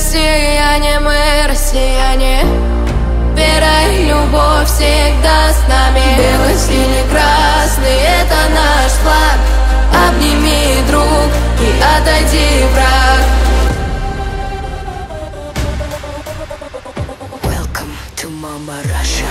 россияне, мы россияне. Вера и любовь всегда с нами. Белый, синий, красный — это наш флаг. Обними, друг, и отойди, враг. Welcome to Mama Russia.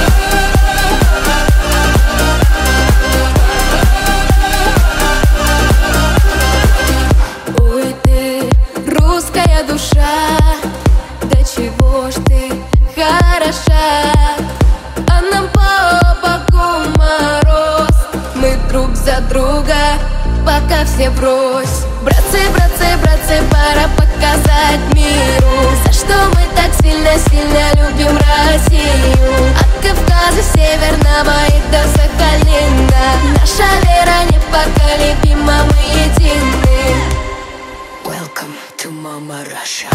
Ой, ты, русская душа, до чего ж ты хороша. А нам по боку мороз, мы друг за друга, пока все врозь. Братцы, братцы, братцы, пора показать миру, за что мы так сильно, сильно любим Россию. От Кавказа северного и до Сахалина наша вера непоколебима, мы едины. Welcome to Mama Russia.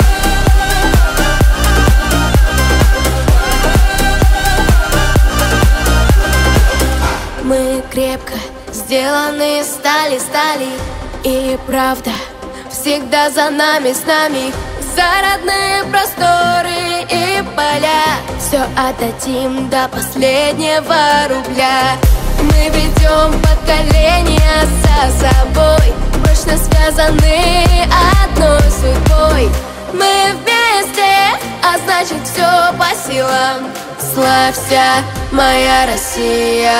Мы крепко сделаны из стали, стали. И правда всегда за нами, с нами. За родные просторы и поля все отдадим до последнего рубля. Мы ведем поколения за собой, прочно связаны одной судьбой. Мы вместе, а значит все по силам. Славься, моя Россия.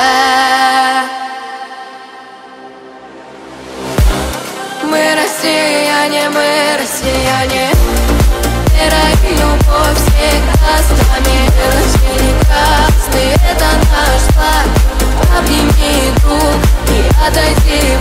Мы россияне, мы россияне. Вера и любовь всегда с нами. Белый, синий, красный — это наш флаг. Обними, друг, и отойди,